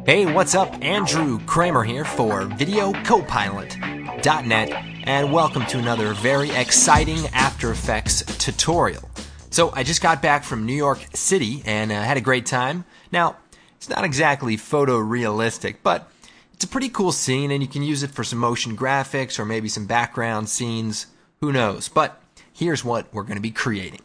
Hey, what's up? Andrew Kramer here for VideoCopilot.net, and welcome to another very exciting After Effects tutorial. So I just got back from New York City and had a great time. Now, it's not exactly photorealistic, but it's a pretty cool scene and you can use it for some motion graphics or maybe some background scenes, who knows. But here's what we're going to be creating.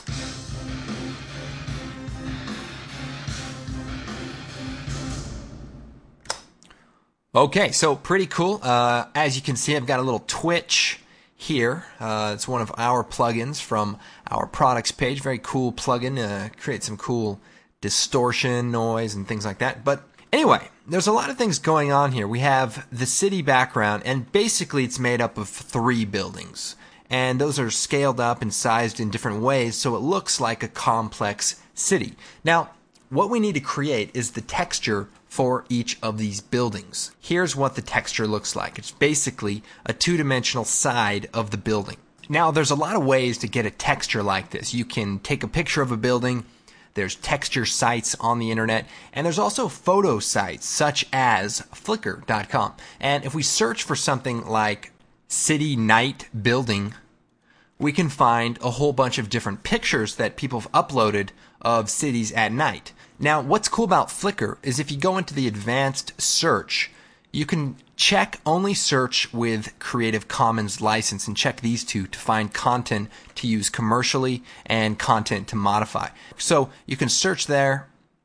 Okay, so pretty cool. As you can see, I've got a little Twitch here. It's one of our plugins from our products page. Very cool plugin. Creates some cool distortion, noise, and things like that. But anyway, there's a lot of things going on here. We have the city background, and basically it's made up of 3 buildings. And those are scaled up and sized in different ways, so it looks like a complex city. Now, what we need to create is the texture for each of these buildings. Here's what the texture looks like. It's basically a 2-dimensional side of the building. Now, there's a lot of ways to get a texture like this. You can take a picture of a building. There's texture sites on the internet, and there's also photo sites such as Flickr.com. And if we search for something like city night building, we can find a whole bunch of different pictures that people have uploaded of cities at night. Now, what's cool about Flickr is if you go into the advanced search, you can check only search with Creative Commons license and check these two to find content to use commercially and content to modify. So you can search there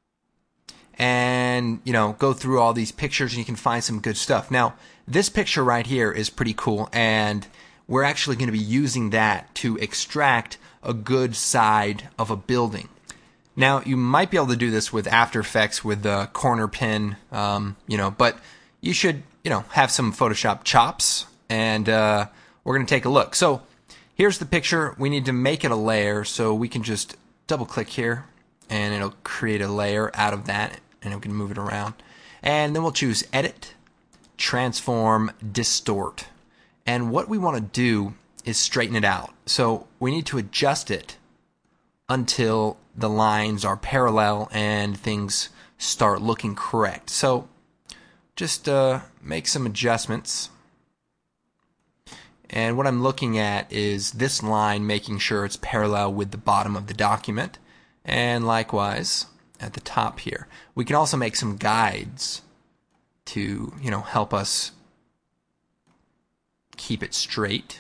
and, go through all these pictures and you can find some good stuff. Now, this picture right here is pretty cool, and we're actually going to be using that to extract a good side of a building. Now, you might be able to do this with After Effects with the corner pin, but you should, have some Photoshop chops, and we're going to take a look. So here's the picture. We need to make it a layer, so we can just double-click here, and it'll create a layer out of that, and we can move it around. And then we'll choose Edit, Transform, Distort. And what we want to do is straighten it out. So we need to adjust it until the lines are parallel and things start looking correct. So just make some adjustments. And what I'm looking at is this line, making sure it's parallel with the bottom of the document. And likewise at the top here. We can also make some guides to, help us keep it straight.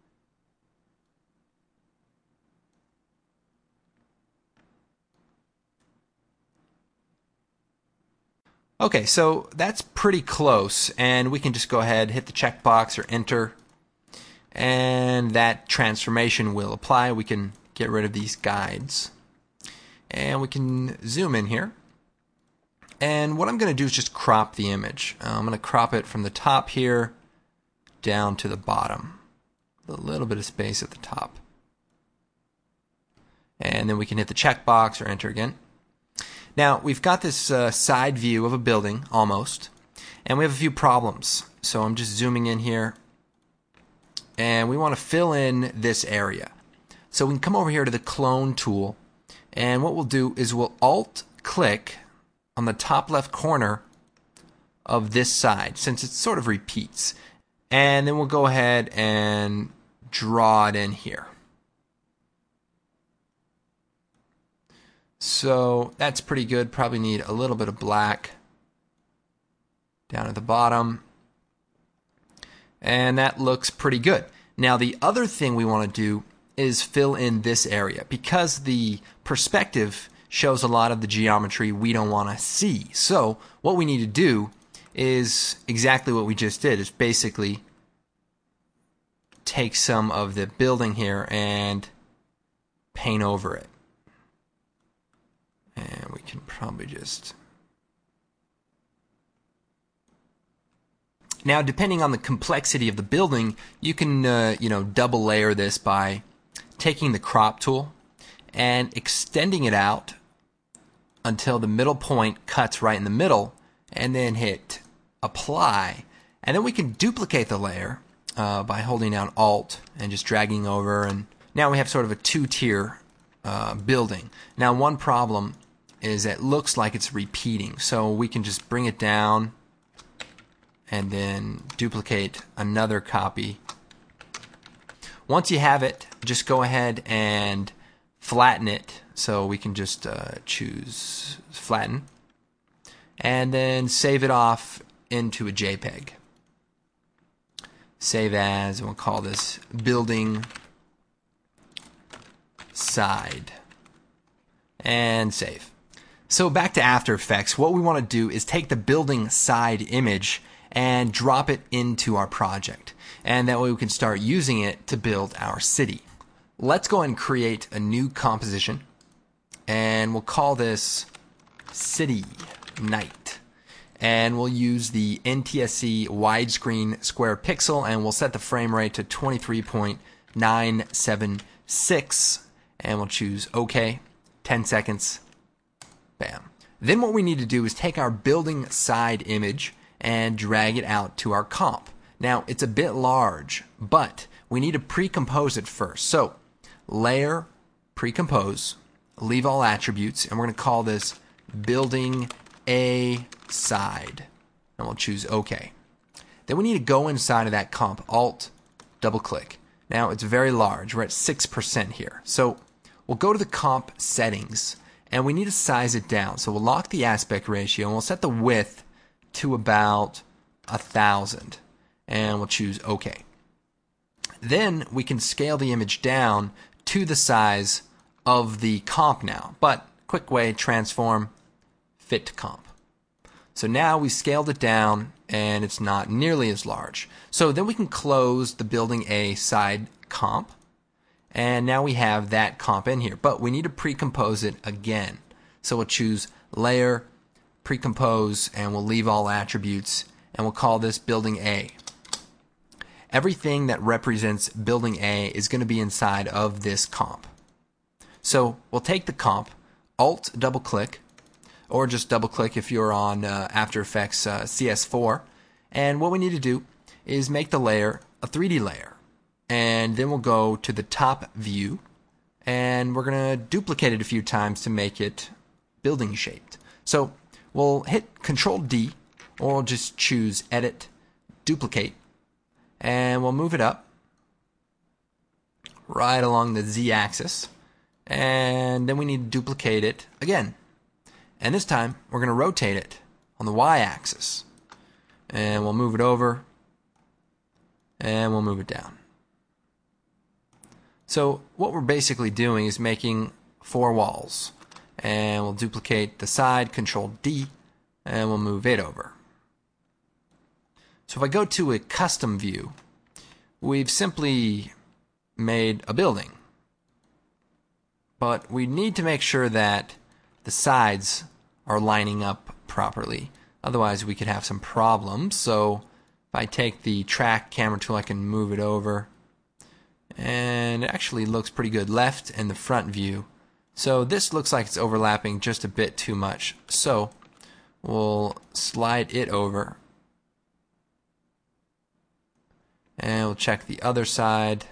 Okay, so that's pretty close, and we can just go ahead, hit the checkbox or enter, and that transformation will apply. We can get rid of these guides, and we can zoom in here. And what I'm going to do is just crop the image. I'm going to crop it from the top here down to the bottom. A little bit of space at the top. And then we can hit the checkbox or enter again. Now, we've got this side view of a building, almost, and we have a few problems. So I'm just zooming in here, and we want to fill in this area. So we can come over here to the clone tool, and what we'll do is we'll alt-click on the top left corner of this side, since it sort of repeats. And then we'll go ahead and draw it in here. So that's pretty good. Probably need a little bit of black down at the bottom. And that looks pretty good. Now the other thing we want to do is fill in this area, because the perspective shows a lot of the geometry we don't want to see. So what we need to do is exactly what we just did, is basically take some of the building here and paint over it. And we can probably just... Now, depending on the complexity of the building, you can, double layer this by taking the crop tool and extending it out until the middle point cuts right in the middle, and then hit apply. And then we can duplicate the layer by holding down Alt and just dragging over, and now we have sort of a 2-tier building. Now, one problem is it looks like it's repeating. So we can just bring it down and then duplicate another copy. Once you have it, just go ahead and flatten it. So we can just choose flatten and then save it off into a JPEG. Save as, and we'll call this building side, and save. So back to After Effects, what we want to do is take the building side image and drop it into our project, and that way we can start using it to build our city. Let's go and create a new composition, and we'll call this City Night, and we'll use the NTSC widescreen square pixel, and we'll set the frame rate to 23.976, and we'll choose OK. 10 seconds. Bam. Then what we need to do is take our building side image and drag it out to our comp. Now it's a bit large, but we need to pre-compose it first. So layer, pre-compose, leave all attributes, and we're going to call this building A side, and we'll choose OK. Then we need to go inside of that comp, Alt, double click. Now it's very large, we're at 6% here. So we'll go to the comp settings, and we need to size it down. So we'll lock the aspect ratio, and we'll set the width to about 1000, and we'll choose OK. Then we can scale the image down to the size of the comp now. But quick way, transform, fit to comp. So now we scaled it down, and it's not nearly as large. So then we can close the building A side comp, and now we have that comp in here, but we need to pre-compose it again. So we'll choose layer, pre-compose, and we'll leave all attributes, and we'll call this building A. Everything that represents building A is going to be inside of this comp. So we'll take the comp, Alt double click, or just double click if you're on After Effects CS4, and what we need to do is make the layer a 3D layer. And then we'll go to the top view, and we're going to duplicate it a few times to make it building shaped. So we'll hit Control D, or we'll just choose Edit, Duplicate, and we'll move it up right along the Z axis, and then we need to duplicate it again. And this time we're going to rotate it on the Y axis, and we'll move it over, and we'll move it down. So what we're basically doing is making 4 walls, and we'll duplicate the side, Control D, and we'll move it over. So if I go to a custom view, we've simply made a building, but we need to make sure that the sides are lining up properly. Otherwise we could have some problems. So if I take the track camera tool, I can move it over, and it actually looks pretty good, left and the front view. So this looks like it's overlapping just a bit too much, so we'll slide it over, and we'll check the other side.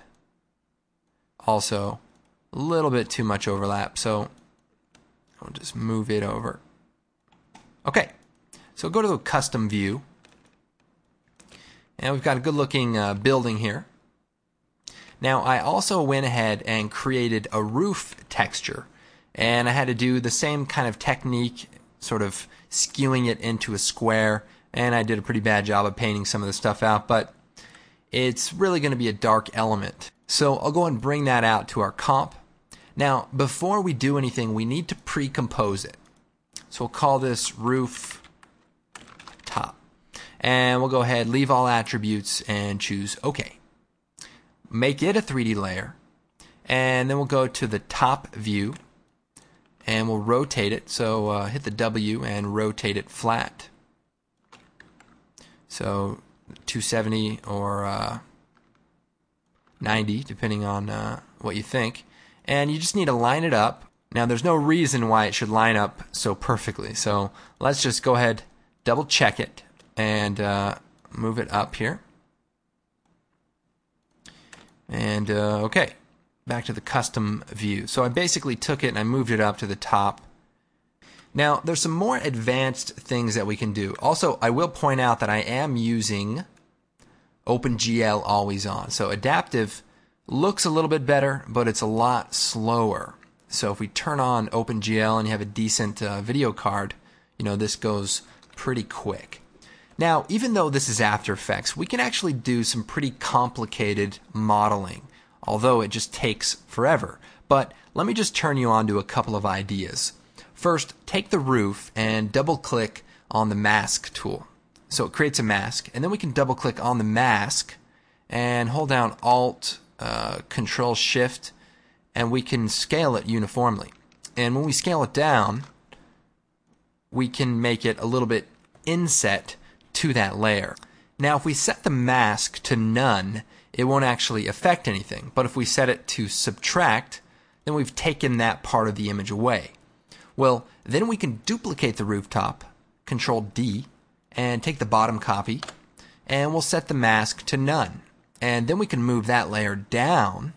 Also a little bit too much overlap, so I'll just move it over. Okay, so go to the custom view, and we've got a good looking building here. Now I also went ahead and created a roof texture, and I had to do the same kind of technique, sort of skewing it into a square, and I did a pretty bad job of painting some of the stuff out, but it's really going to be a dark element. So I'll go and bring that out to our comp. Now before we do anything, we need to pre-compose it. So we'll call this roof top, and we'll go ahead, leave all attributes, and choose OK. Make it a 3D layer, and then we'll go to the top view, and we'll rotate it. So hit the W and rotate it flat. So 270 or 90, depending on what you think. And you just need to line it up. Now there's no reason why it should line up so perfectly. So let's just go ahead, double check it, and move it up here. And okay, back to the custom view. So I basically took it and I moved it up to the top. Now, there's some more advanced things that we can do. Also, I will point out that I am using OpenGL always on. So adaptive looks a little bit better, but it's a lot slower. So if we turn on OpenGL and you have a decent video card, this goes pretty quick. Now, even though this is After Effects, we can actually do some pretty complicated modeling, although it just takes forever. But let me just turn you on to a couple of ideas. First, take the roof and double-click on the mask tool. So it creates a mask, and then we can double-click on the mask and hold down Alt, Control Shift, and we can scale it uniformly. And when we scale it down, we can make it a little bit inset to that layer. Now, if we set the mask to none, it won't actually affect anything. But if we set it to subtract, then we've taken that part of the image away. Well, then we can duplicate the rooftop, Control D, and take the bottom copy, and we'll set the mask to none. And then we can move that layer down.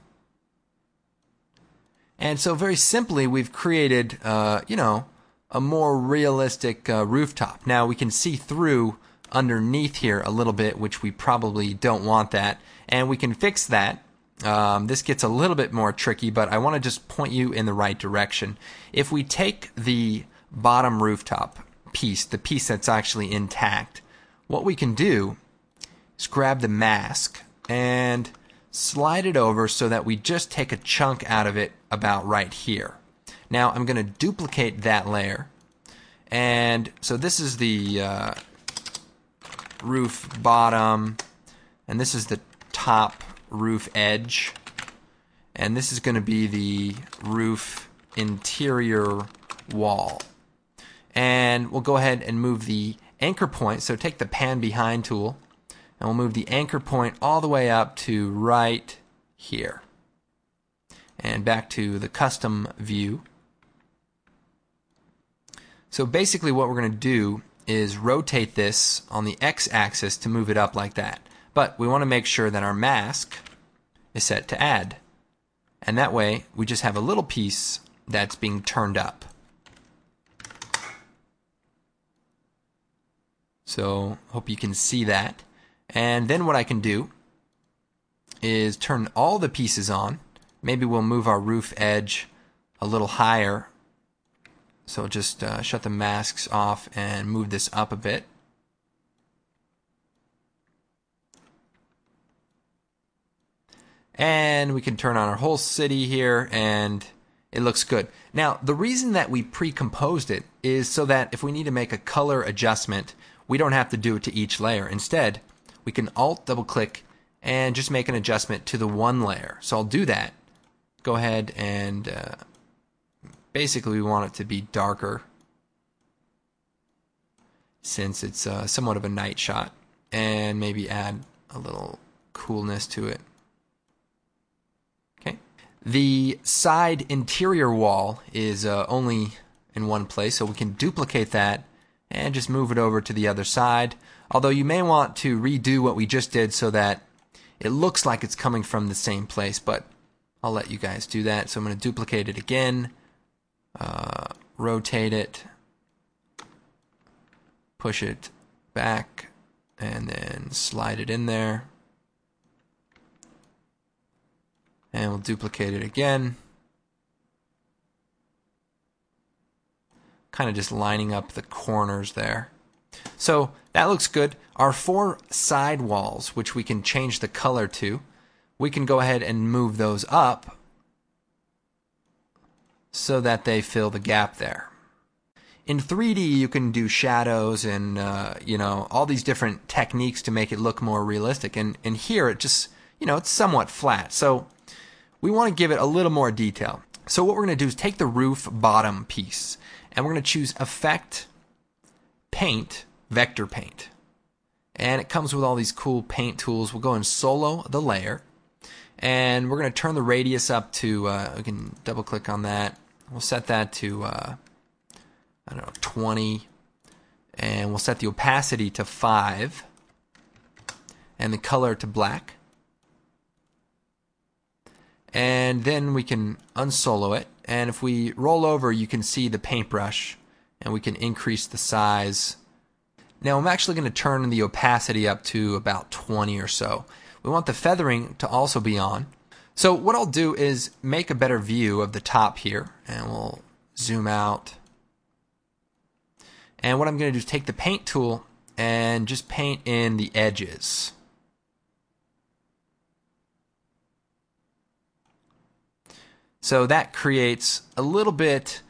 And so very simply, we've created, a more realistic rooftop. Now, we can see through underneath here a little bit, which we probably don't want that. And we can fix that. This gets a little bit more tricky, but I want to just point you in the right direction. If we take the bottom rooftop piece, the piece that's actually intact, what we can do is grab the mask and slide it over so that we just take a chunk out of it about right here. Now I'm going to duplicate that layer, and so this is the roof bottom, and this is the top roof edge, and this is going to be the roof interior wall. And we'll go ahead and move the anchor point, so take the pan behind tool, and we'll move the anchor point all the way up to right here. And back to the custom view. So basically what we're going to do is rotate this on the x-axis to move it up like that. But we want to make sure that our mask is set to add. And that way we just have a little piece that's being turned up. So hope you can see that. And then what I can do is turn all the pieces on. Maybe we'll move our roof edge a little higher. So just shut the masks off and move this up a bit. And we can turn on our whole city here, and it looks good. Now, the reason that we pre-composed it is so that if we need to make a color adjustment, we don't have to do it to each layer. Instead, we can Alt double-click and just make an adjustment to the one layer. So I'll do that. Go ahead and basically we want it to be darker since it's somewhat of a night shot, and maybe add a little coolness to it. Okay. The side interior wall is only in one place, so we can duplicate that and just move it over to the other side. Although you may want to redo what we just did so that it looks like it's coming from the same place, but I'll let you guys do that. So I'm going to duplicate it again, rotate it, push it back, and then slide it in there. And we'll duplicate it again. Kind of just lining up the corners there. So that looks good. Our four side walls, which we can change the color to, we can go ahead and move those up so that they fill the gap there. In 3D, you can do shadows and all these different techniques to make it look more realistic. And here it just, it's somewhat flat. So we want to give it a little more detail. So what we're going to do is take the roof bottom piece, and we're going to choose Effect, Paint, Vector Paint. And it comes with all these cool paint tools. We'll go and solo the layer, and we're going to turn the radius up to, we can double click on that. We'll set that to, 20, and we'll set the opacity to 5, and the color to black. And then we can unsolo it, and if we roll over, you can see the paintbrush and we can increase the size. Now I'm actually going to turn the opacity up to about 20 or so. We want the feathering to also be on. So what I'll do is make a better view of the top here, and we'll zoom out. And what I'm going to do is take the paint tool and just paint in the edges. So that creates a little bit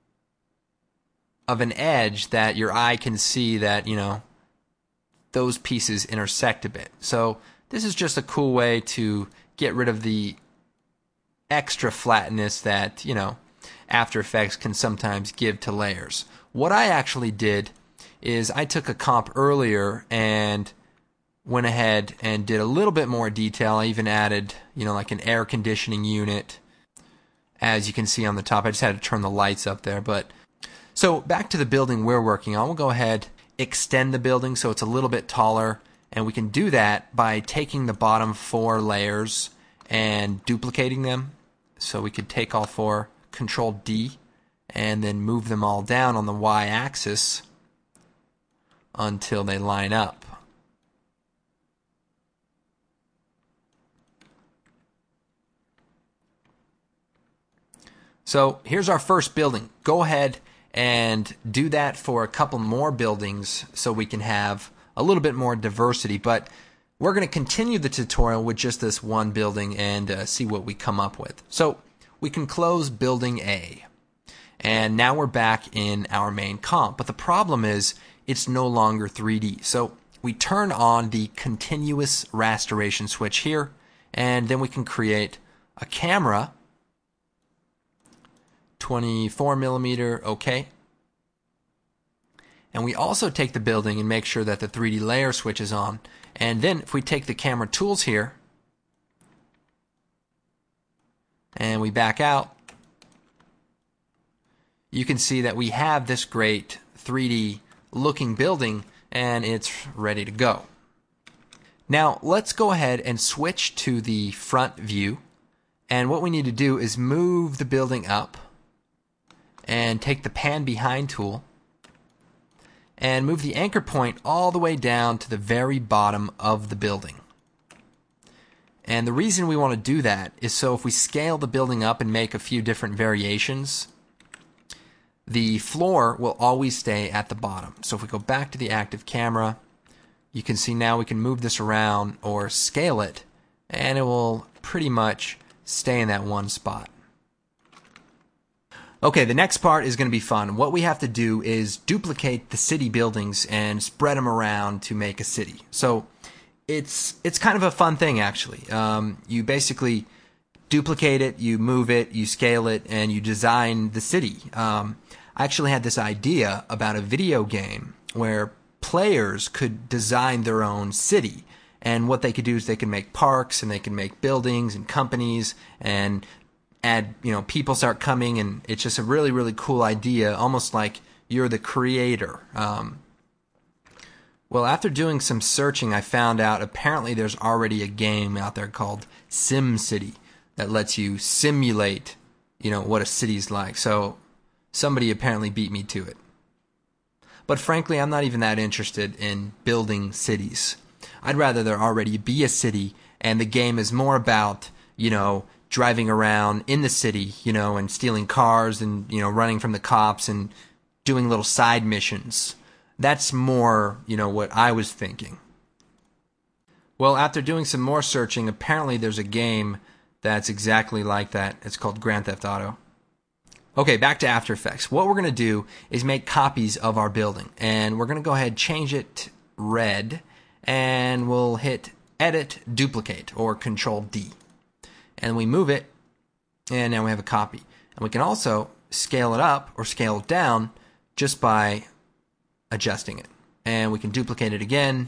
of an edge that your eye can see that, those pieces intersect a bit. So this is just a cool way to get rid of the extra flatness that, After Effects can sometimes give to layers. What I actually did is I took a comp earlier and went ahead and did a little bit more detail. I even added, like an air conditioning unit. As you can see on the top, I just had to turn the lights up there. But so back to the building we're working on. We'll go ahead, extend the building so it's a little bit taller. And we can do that by taking the bottom 4 layers and duplicating them. So we could take all 4, Control D, and then move them all down on the Y-axis until they line up. So here's our first building. Go ahead and do that for a couple more buildings so we can have a little bit more diversity. But we're going to continue the tutorial with just this one building and see what we come up with. So we can close building A. And now we're back in our main comp. But the problem is it's no longer 3D. So we turn on the continuous rasterization switch here, and then we can create a camera. 24 millimeter, okay. And we also take the building and make sure that the 3D layer switch is on. And then if we take the camera tools here and we back out, you can see that we have this great 3D looking building and it's ready to go. Now let's go ahead and switch to the front view. And what we need to do is move the building up and take the pan behind tool and move the anchor point all the way down to the very bottom of the building. And the reason we want to do that is so if we scale the building up and make a few different variations, the floor will always stay at the bottom. So if we go back to the active camera, you can see now we can move this around or scale it and it will pretty much stay in that one spot. Okay, the next part is going to be fun. What we have to do is duplicate the city buildings and spread them around to make a city. So it's kind of a fun thing, actually. You basically duplicate it, you move it, you scale it, and you design the city. I actually had this idea about a video game where players could design their own city. And what they could do is they could make parks and they can make buildings and companies and add, people start coming, and it's just a really, really cool idea, almost like you're the creator. Well, after doing some searching, I found out apparently there's already a game out there called SimCity that lets you simulate, what a city's like. So somebody apparently beat me to it. But frankly, I'm not even that interested in building cities. I'd rather there already be a city, and the game is more about, driving around in the city, and stealing cars and, running from the cops and doing little side missions. That's more, what I was thinking. Well, after doing some more searching, apparently there's a game that's exactly like that. It's called Grand Theft Auto. Okay, back to After Effects. What we're going to do is make copies of our building. And we're going to go ahead and change it red. And we'll hit Edit, Duplicate, or Control D. And we move it, and now we have a copy. And we can also scale it up or scale it down just by adjusting it. And we can duplicate it again,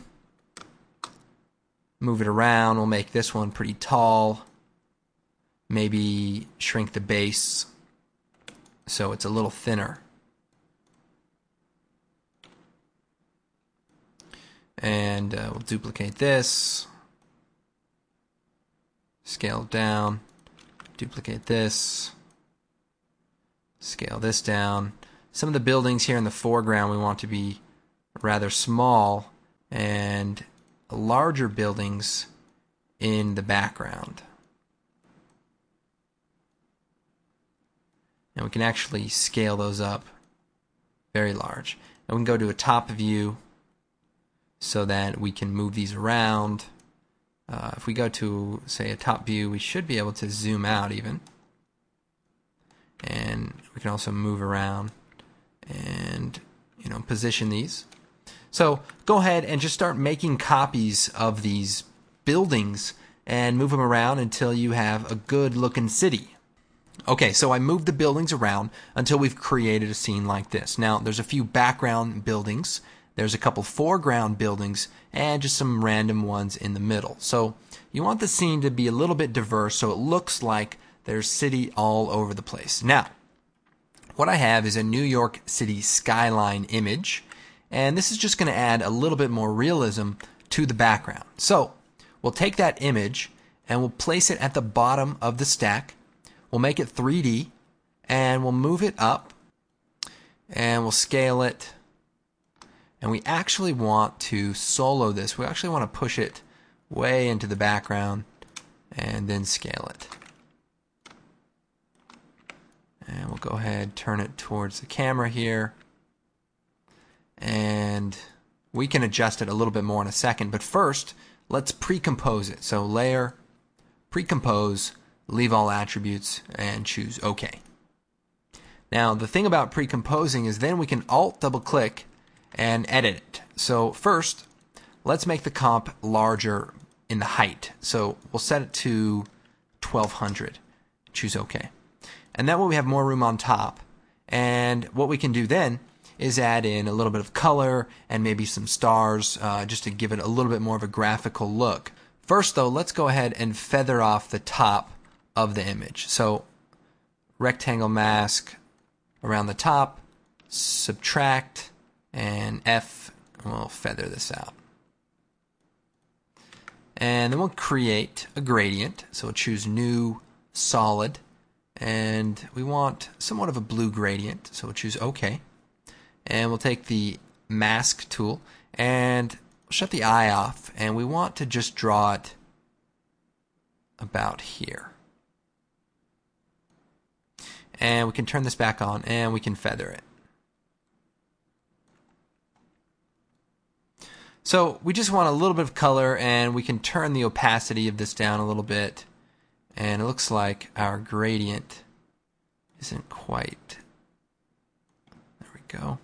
move it around. We'll make this one pretty tall. Maybe shrink the base so it's a little thinner. And we'll duplicate this. Scale it down, duplicate this, scale this down. some of the buildings here in the foreground we want to be rather small, and larger buildings in the background. And we can actually scale those up very large. And we can go to a top view so that we can move these around. If we go to, say, a top view, we should be able to zoom out even. And we can also move around and, position these. So go ahead and just start making copies of these buildings and move them around until you have a good looking city. Okay, so I moved the buildings around until we've created a scene like this. Now, there's a few background buildings, there's a couple foreground buildings, and just some random ones in the middle. So you want the scene to be a little bit diverse so it looks like there's city all over the place. Now, what I have is a New York City skyline image, and this is just going to add a little bit more realism to the background. So we'll take that image and we'll place it at the bottom of the stack. We'll make it 3D, and we'll move it up, and we'll scale it. And we actually want to solo this. We actually want to push it way into the background and then scale it. And we'll go ahead, turn it towards the camera here. And we can adjust it a little bit more in a second. But first, let's pre-compose it. So layer, pre-compose, leave all attributes, and choose OK. Now, the thing about pre-composing is then we can Alt double-click and edit it. So first, let's make the comp larger in the height. So we'll set it to 1200. Choose OK. And that way we have more room on top. And what we can do then is add in a little bit of color and maybe some stars just to give it a little bit more of a graphical look. First, though, let's go ahead and feather off the top of the image. So rectangle mask around the top, subtract, and F, and we'll feather this out. And then we'll create a gradient. So we'll choose new, solid, and we want somewhat of a blue gradient. So we'll choose OK. And we'll take the mask tool and shut the eye off, and we want to just draw it about here. And we can turn this back on and we can feather it. So we just want a little bit of color, and we can turn the opacity of this down a little bit. And it looks like our gradient isn't quite. There we go.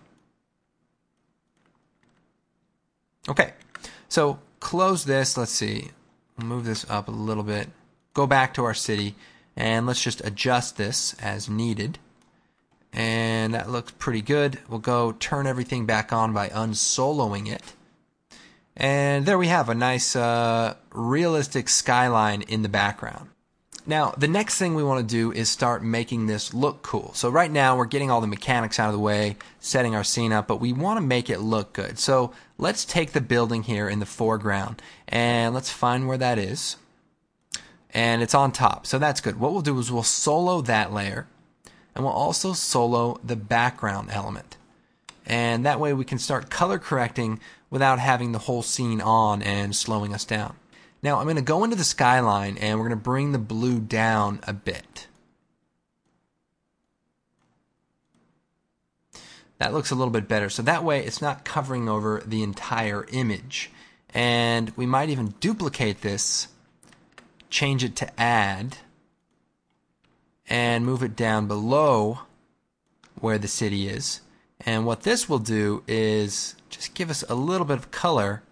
Okay, so close this. Let's see. We'll move this up a little bit. Go back to our city. And let's just adjust this as needed. And that looks pretty good. We'll go turn everything back on by unsoloing it. And there we have a nice realistic skyline in the background. Now, the next thing we want to do is start making this look cool. So right now we're getting all the mechanics out of the way, setting our scene up, but we want to make it look good. So let's take the building here in the foreground and let's find where that is. And it's on top, so that's good. What we'll do is we'll solo that layer, and we'll also solo the background element. And that way we can start color correcting without having the whole scene on and slowing us down. Now I'm going to go into the skyline, and we're going to bring the blue down a bit. That looks a little bit better, so that way it's not covering over the entire image. And we might even duplicate this, change it to add, and move it down below where the city is. And what this will do is just give us a little bit of color.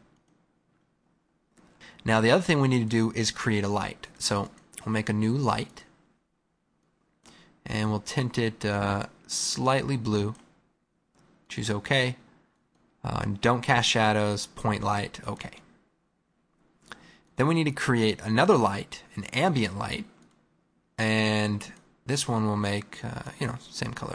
Now the other thing we need to do is create a light. So we'll make a new light, and we'll tint it slightly blue. Choose OK. Don't cast shadows, point light, OK. Then we need to create another light, an ambient light, and this one will make, same color.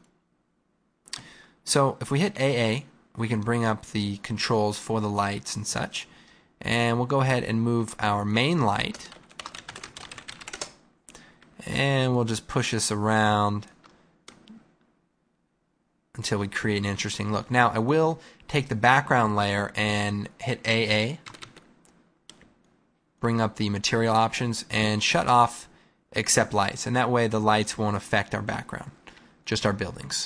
So if we hit AA, we can bring up the controls for the lights and such, and we'll go ahead and move our main light, and we'll just push this around until we create an interesting look. Now I will take the background layer and hit AA, bring up the material options, and shut off accept lights, and that way the lights won't affect our background, just our buildings.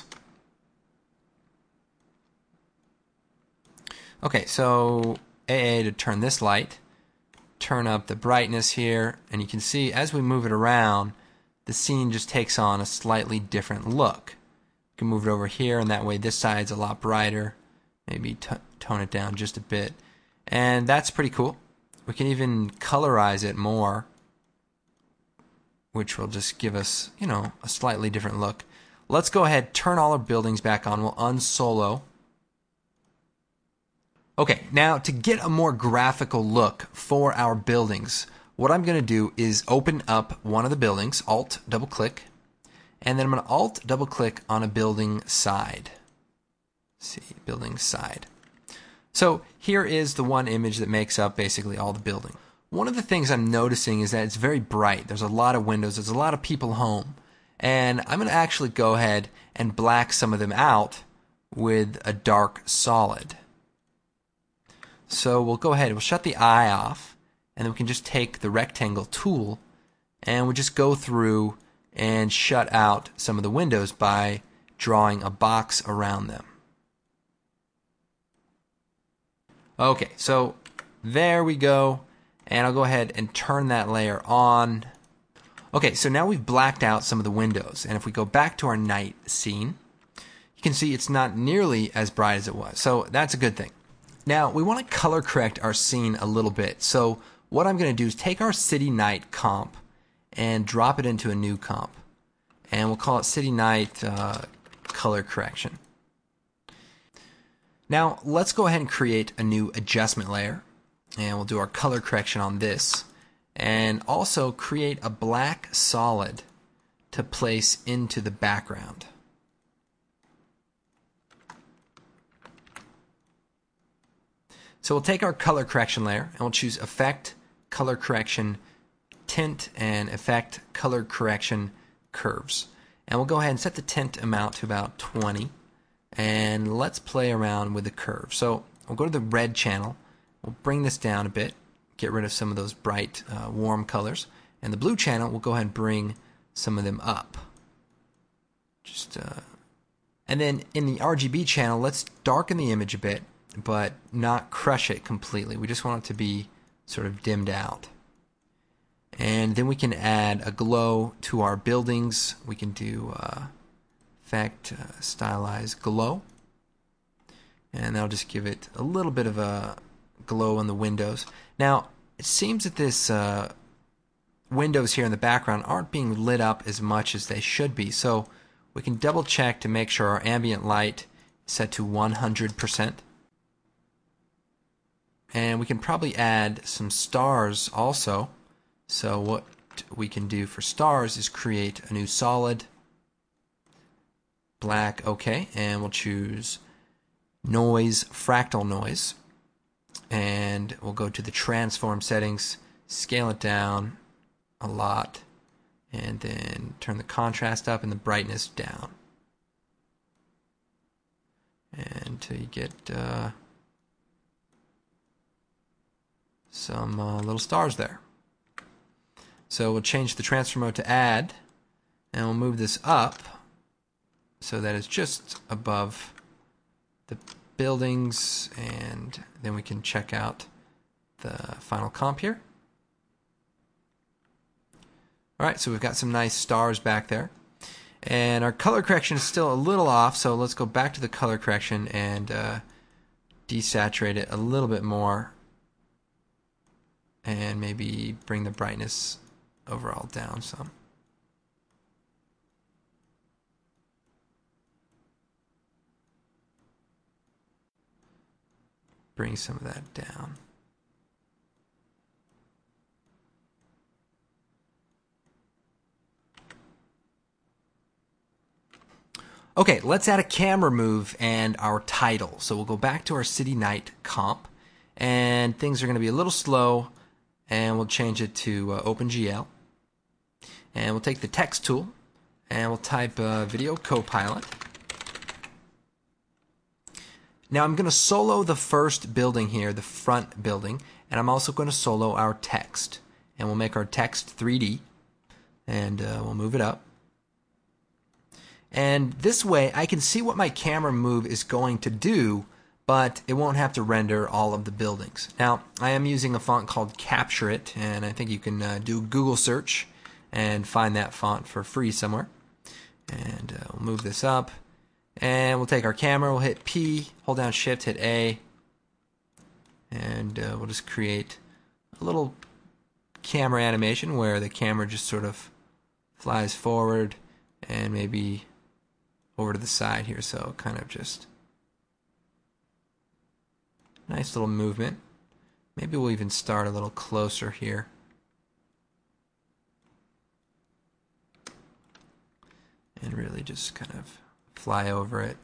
Okay, so AA to turn this light, turn up the brightness here, and you can see as we move it around, the scene just takes on a slightly different look. You can move it over here, and that way this side's a lot brighter. Maybe tone it down just a bit. And that's pretty cool. We can even colorize it more, which will just give us, a slightly different look. Let's go ahead, turn all our buildings back on. We'll unsolo. Okay, now to get a more graphical look for our buildings, what I'm going to do is open up one of the buildings, Alt, double click, and then I'm going to Alt, double click on a building side. Let's see, building side. So here is the one image that makes up basically all the building. One of the things I'm noticing is that it's very bright. There's a lot of windows. There's a lot of people home. And I'm going to actually go ahead and black some of them out with a dark solid. So we'll go ahead, we'll shut the eye off, and then we can just take the rectangle tool and we'll just go through and shut out some of the windows by drawing a box around them. Okay, so there we go, and I'll go ahead and turn that layer on. Okay, so now we've blacked out some of the windows, and if we go back to our night scene, you can see it's not nearly as bright as it was, so that's a good thing. Now, we want to color correct our scene a little bit. So what I'm going to do is take our City Night comp and drop it into a new comp. And we'll call it City Night Color Correction. Now, let's go ahead and create a new adjustment layer. And we'll do our color correction on this. And also create a black solid to place into the background. So we'll take our color correction layer and we'll choose Effect, Color Correction, Tint, and Effect, Color Correction, Curves. And we'll go ahead and set the tint amount to about 20. And let's play around with the curve. So we'll go to the red channel. We'll bring this down a bit, get rid of some of those bright, warm colors. And the blue channel, we'll go ahead and bring some of them up. And then in the RGB channel, let's darken the image a bit, but not crush it completely. We just want it to be sort of dimmed out. And then we can add a glow to our buildings. We can do Effect, Stylize Glow. And that'll just give it a little bit of a glow on the windows. Now, it seems that this windows here in the background aren't being lit up as much as they should be. So we can double check to make sure our ambient light is set to 100%. And we can probably add some stars also. So what we can do for stars is create a new solid, black, okay, and we'll choose noise, fractal noise, and we'll go to the transform settings, scale it down a lot, and then turn the contrast up and the brightness down. And until you get some little stars there. So we'll change the transfer mode to add, and we'll move this up so that it's just above the buildings, and then we can check out the final comp here. Alright, so we've got some nice stars back there. And our color correction is still a little off, so let's go back to the color correction and desaturate it a little bit more. And maybe bring the brightness overall down some. Bring some of that down. Okay, let's add a camera move and our title. So we'll go back to our City Night comp, and things are going to be a little slow, and we'll change it to OpenGL. And we'll take the text tool, and we'll type Video Copilot. Now I'm going to solo the first building here, the front building, and I'm also going to solo our text. And we'll make our text 3D, and we'll move it up. And this way I can see what my camera move is going to do, but it won't have to render all of the buildings. Now, I am using a font called Capture It, and I think you can do Google search and find that font for free somewhere. And we'll move this up, and we'll take our camera, we'll hit P, hold down Shift, hit A, and we'll just create a little camera animation where the camera just sort of flies forward and maybe over to the side here, so kind of just nice little movement. Maybe we'll even start a little closer here. And really just kind of fly over it.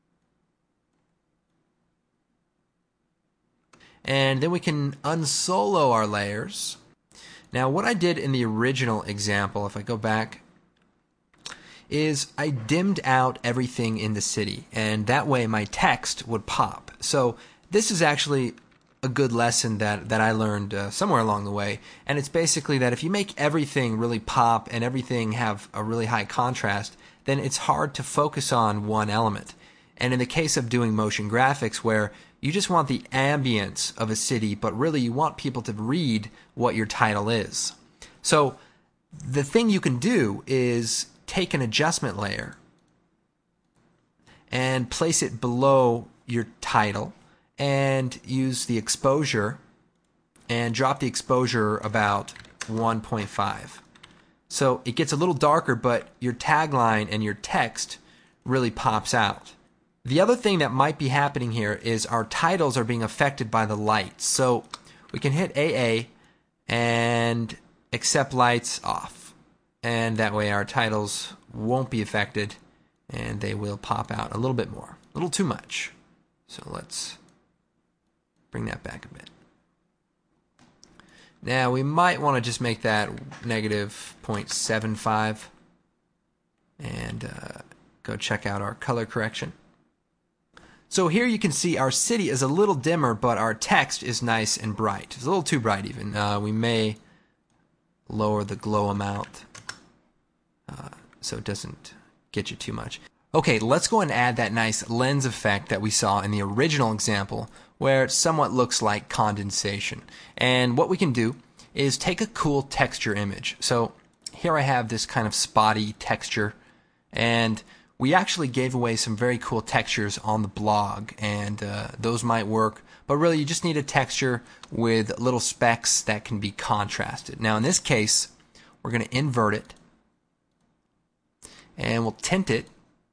And then we can unsolo our layers. Now what I did in the original example, if I go back, is I dimmed out everything in the city, and that way my text would pop. So this is actually a good lesson that I learned somewhere along the way, and it's basically that if you make everything really pop and everything have a really high contrast, then it's hard to focus on one element. And in the case of doing motion graphics, where you just want the ambience of a city, but really you want people to read what your title is. So the thing you can do is take an adjustment layer and place it below your title and use the exposure and drop the exposure about 1.5. So it gets a little darker, but your tagline and your text really pops out. The other thing that might be happening here is our titles are being affected by the lights. So we can hit AA and accept lights off. And that way our titles won't be affected and they will pop out a little bit more, a little too much. So let's bring that back a bit. Now we might want to just make that negative 0.75 and go check out our color correction. So here you can see our city is a little dimmer, but our text is nice and bright. It's a little too bright even. We may lower the glow amount so it doesn't get you too much. Okay, let's go and add that nice lens effect that we saw in the original example, where it somewhat looks like condensation. And what we can do is take a cool texture image. So here I have this kind of spotty texture, and we actually gave away some very cool textures on the blog, and those might work, but really you just need a texture with little specks that can be contrasted. Now in this case, we're going to invert it, and we'll tint it,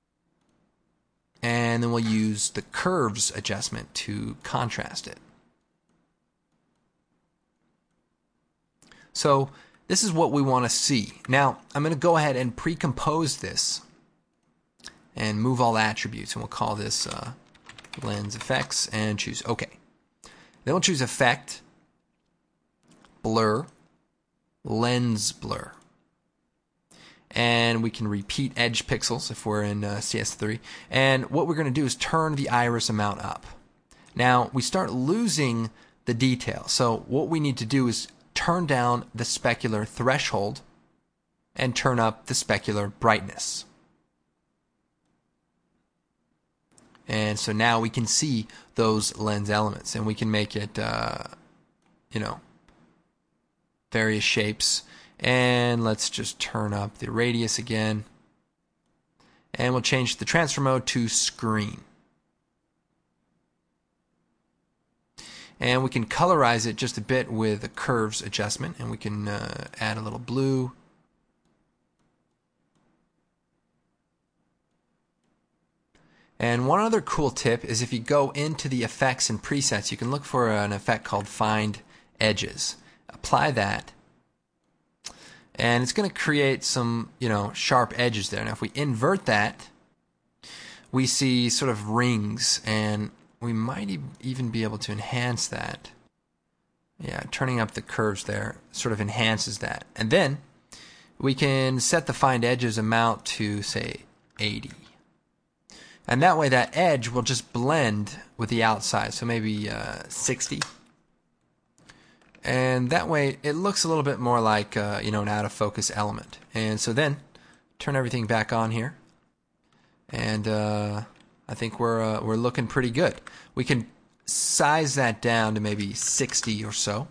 and then we'll use the curves adjustment to contrast it. So this is what we want to see. Now I'm going to go ahead and pre-compose this and move all attributes, and we'll call this lens effects and choose OK. Then we'll choose effect, blur, lens blur. And we can repeat edge pixels if we're in CS3. And what we're going to do is turn the iris amount up. Now we start losing the detail. So what we need to do is turn down the specular threshold and turn up the specular brightness. And so now we can see those lens elements, and we can make it, various shapes. And let's just turn up the radius again. And we'll change the transfer mode to screen. And we can colorize it just a bit with a curves adjustment, and we can add a little blue. And one other cool tip is if you go into the effects and presets, you can look for an effect called Find Edges. Apply that, and it's going to create some, sharp edges there. Now if we invert that, we see sort of rings, and we might even be able to enhance that. Yeah, turning up the curves there sort of enhances that. And then we can set the Find Edges amount to, say, 80. And that way that edge will just blend with the outside. So maybe 60. And that way it looks a little bit more like an out of focus element. And so then turn everything back on here. And I think we're looking pretty good. We can size that down to maybe 60 or so.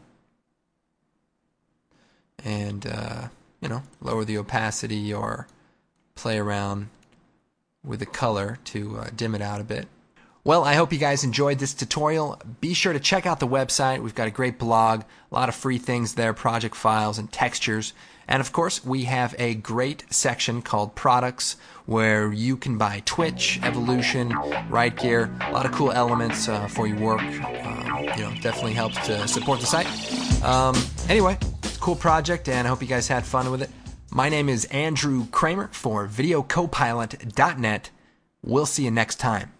And lower the opacity or play around with the color to dim it out a bit. Well, I hope you guys enjoyed this tutorial. Be sure to check out the website. We've got a great blog, a lot of free things there, project files and textures. And of course, we have a great section called products where you can buy Twitch, Evolution, Riot Gear, a lot of cool elements for your work. Definitely helps to support the site. Anyway, it's a cool project and I hope you guys had fun with it. My name is Andrew Kramer for VideoCopilot.net. We'll see you next time.